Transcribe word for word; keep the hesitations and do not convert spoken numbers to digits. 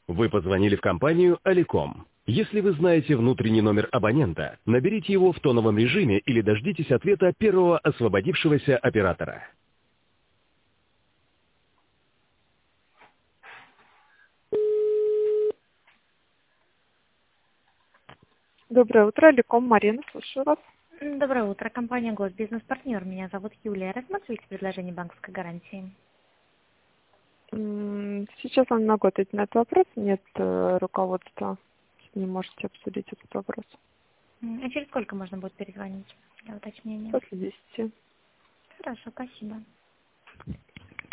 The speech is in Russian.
Вы позвонили в компанию Аликом. Если вы знаете внутренний номер абонента, наберите его в тоновом режиме или дождитесь ответа первого освободившегося оператора. Доброе утро, Аликом, Марина, слушаю вас. Доброе утро. Компания Госбизнес-партнер. Меня зовут Юлия. Рассматриваете предложение банковской гарантии? М, Сейчас он не могу ответить на этот вопрос. Нет э, руководства. Не можете обсудить этот вопрос. М, А через сколько можно будет перезвонить для уточнения? После десяти. Хорошо, спасибо.